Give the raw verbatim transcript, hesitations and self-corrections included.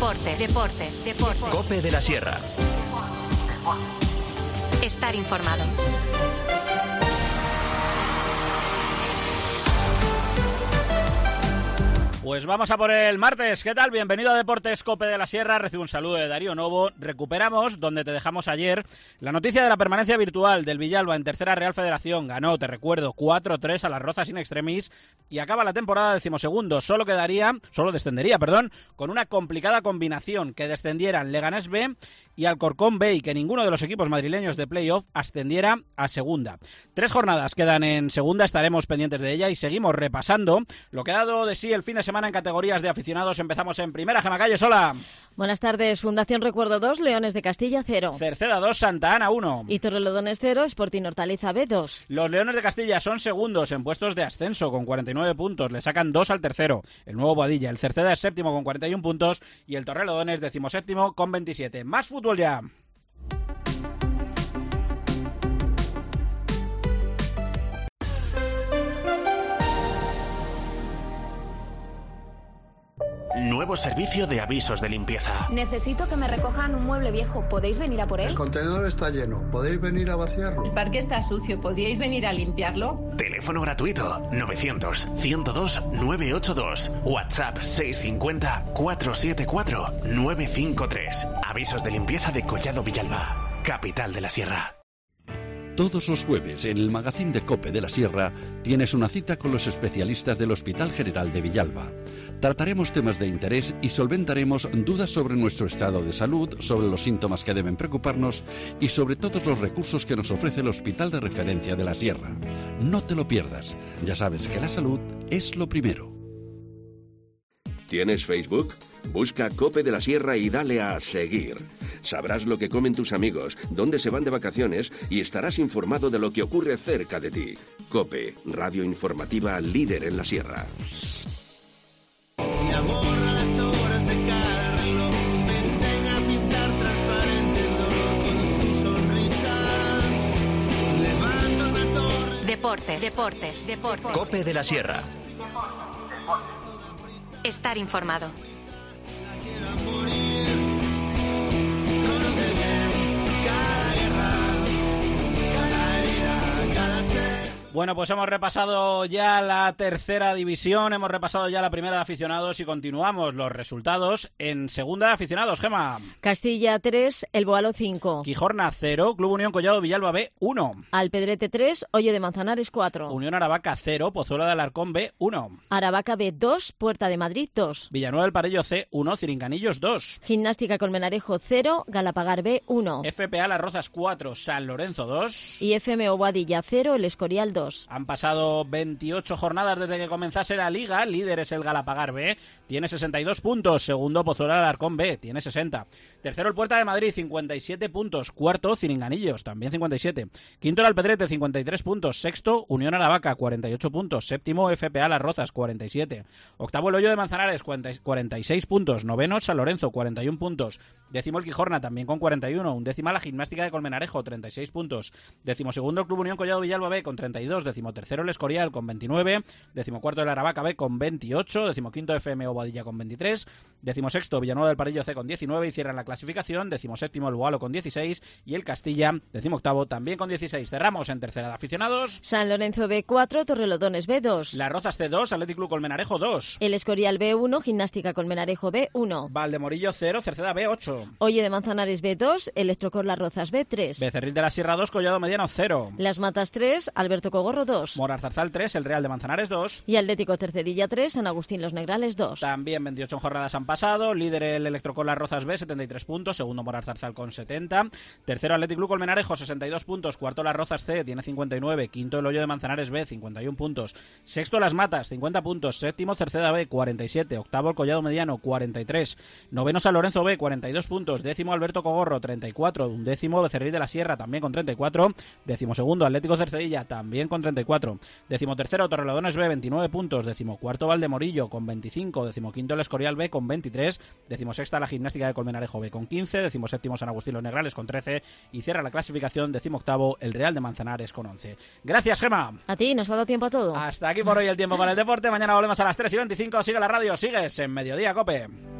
Deportes, deportes, deportes. COPE de la Sierra. Estar informado. Pues vamos a por el martes. ¿Qué tal? Bienvenido a Deportes COPE de la Sierra. Recibe un saludo de Darío Novo. Recuperamos donde te dejamos ayer la noticia de la permanencia virtual del Villalba en Tercera Real Federación. Ganó, te recuerdo, cuatro tres a las Rozas in extremis y acaba la temporada decimosegundo. Solo quedaría, solo descendería, perdón, con una complicada combinación, que descendieran Leganés B y Alcorcón B y que ninguno de los equipos madrileños de playoff ascendiera a segunda. Tres jornadas quedan en segunda, estaremos pendientes de ella y seguimos repasando lo que ha dado de sí el fin de semana en categorías de aficionados. Empezamos en primera. Gemma Calles, hola. Buenas tardes. Fundación Recuerdo dos, Leones de Castilla cero. Cerceda dos, Santa Ana uno. Y Torrelodones cero, Sporting Hortaliza B dos. Los Leones de Castilla son segundos en puestos de ascenso con cuarenta y nueve puntos. Le sacan dos al tercero, el nuevo Boadilla. El Cerceda es séptimo con cuarenta y uno puntos y el Torrelodones decimoséptimo con veintisiete. Más fútbol ya. Nuevo servicio de avisos de limpieza. Necesito que me recojan un mueble viejo. ¿Podéis venir a por él? El contenedor está lleno. ¿Podéis venir a vaciarlo? El parque está sucio. ¿Podríais venir a limpiarlo? Teléfono gratuito novecientos, ciento dos, novecientos ochenta y dos. WhatsApp seiscientos cincuenta, cuatrocientos setenta y cuatro, novecientos cincuenta y tres. Avisos de limpieza de Collado Villalba, capital de la Sierra. Todos los jueves en el magazín de COPE de la Sierra tienes una cita con los especialistas del Hospital General de Villalba. Trataremos temas de interés y solventaremos dudas sobre nuestro estado de salud, sobre los síntomas que deben preocuparnos y sobre todos los recursos que nos ofrece el Hospital de Referencia de la Sierra. No te lo pierdas. Ya sabes que la salud es lo primero. ¿Tienes Facebook? Busca COPE de la Sierra y dale a seguir. Sabrás lo que comen tus amigos, dónde se van de vacaciones y estarás informado de lo que ocurre cerca de ti. COPE, radio informativa líder en la Sierra. Y aborra las horas de cada reloj, me enseña a pintar transparente el dolor con su sonrisa. Levanta una torre. Deportes, deportes, deportes. COPE de la Sierra. Estar informado. Bueno, pues hemos repasado ya la tercera división, hemos repasado ya la primera de aficionados y continuamos los resultados en segunda de aficionados. Gema. Castilla tres, El Boalo cinco. Quijorna cero, Club Unión Collado Villalba B uno. Alpedrete tres, Olle de Manzanares cuatro. Unión Aravaca cero, Pozuelo de Alarcón B uno. Aravaca B dos, Puerta de Madrid dos. Villanueva del Parello C uno, Ciringanillos dos. Gimnástica Colmenarejo cero, Galapagar B uno. F P A Las Rozas cuatro, San Lorenzo dos. Y F M O Boadilla cero, El Escorial dos. Han pasado veintiocho jornadas desde que comenzase la Liga. Líder es el Galapagar B, tiene sesenta y dos puntos. Segundo, Pozuelo de Alarcón B, tiene sesenta. Tercero, el Puerta de Madrid, cincuenta y siete puntos. Cuarto, Ciringanillos, también cincuenta y siete. Quinto, el Alpedrete, cincuenta y tres puntos. Sexto, Unión Aravaca, cuarenta y ocho puntos. Séptimo, F P A Las Rozas, cuarenta y siete. Octavo, el Hoyo de Manzanares, cuarenta y seis puntos. Noveno, San Lorenzo, cuarenta y uno puntos. Décimo, el Quijorna, también con cuarenta y uno. Undécima, la Gimnástica de Colmenarejo, treinta y seis puntos. Décimo segundo, el Club Unión Collado Villalba B, con treinta y dos. Décimo tercero, el Escorial con veintinueve. Décimo cuarto, el Aravaca B con veintiocho. Décimo quinto, F M O Boadilla con veintitrés. Décimo sexto, Villanueva del Parello C con diecinueve y cierran la clasificación. Décimo séptimo, el Boalo con dieciséis y el Castilla, décimo octavo, también con dieciséis. Cerramos en tercera de aficionados. San Lorenzo B cuatro, Torrelodones B dos. Las Rozas C dos, Athletic Club Colmenarejo dos. El Escorial B uno, Gimnástica Colmenarejo B uno. Valdemorillo cero, Cerceda B ocho. Olle de Manzanares B dos, Electrocor Las Rozas B tres. Becerril de la Sierra dos, Collado Mediano cero. Las Matas tres, Alberto Cogorro dos. Morarzarzal tres, el Real de Manzanares dos. Y Atlético Cercedilla tres, San Agustín Los Negrales dos. También veintiocho jornadas han pasado. Líder el Electrocor Las Rozas B, setenta y tres puntos. Segundo, Morarzarzal con setenta. Tercero, Athletic Club Colmenarejo, sesenta y dos puntos. Cuarto, Las Rozas C, tiene cincuenta y nueve. Quinto, el Hoyo de Manzanares B, cincuenta y uno puntos. Sexto, Las Matas, cincuenta puntos. Séptimo, Cerceda B, cuarenta y siete. Octavo, el Collado Mediano, cuarenta y tres. Noveno, San Lorenzo B, cuarenta y dos puntos. Décimo, Alberto Cogorro, treinta y cuatro. Undécimo, Becerril de la Sierra, también con treinta y cuatro. Décimo segundo, Atlético Cercedilla, también con treinta y cuatro. Décimo tercero, Torrelodones B, veintinueve puntos. Décimo cuarto, Valdemorillo con veinticinco. Décimo quinto, el Escorial B con veintitrés. Décimo sexta, la Gimnástica de Colmenarejo B con quince. Décimo séptimo, San Agustín Los Negrales con trece. Y cierra la clasificación, décimo octavo, el Real de Manzanares con once. Gracias, Gema. A ti, nos ha dado tiempo a todo. Hasta aquí por hoy el tiempo para el deporte. Mañana volvemos a las tres y veinticinco. Sigue la radio, sigues en Mediodía COPE.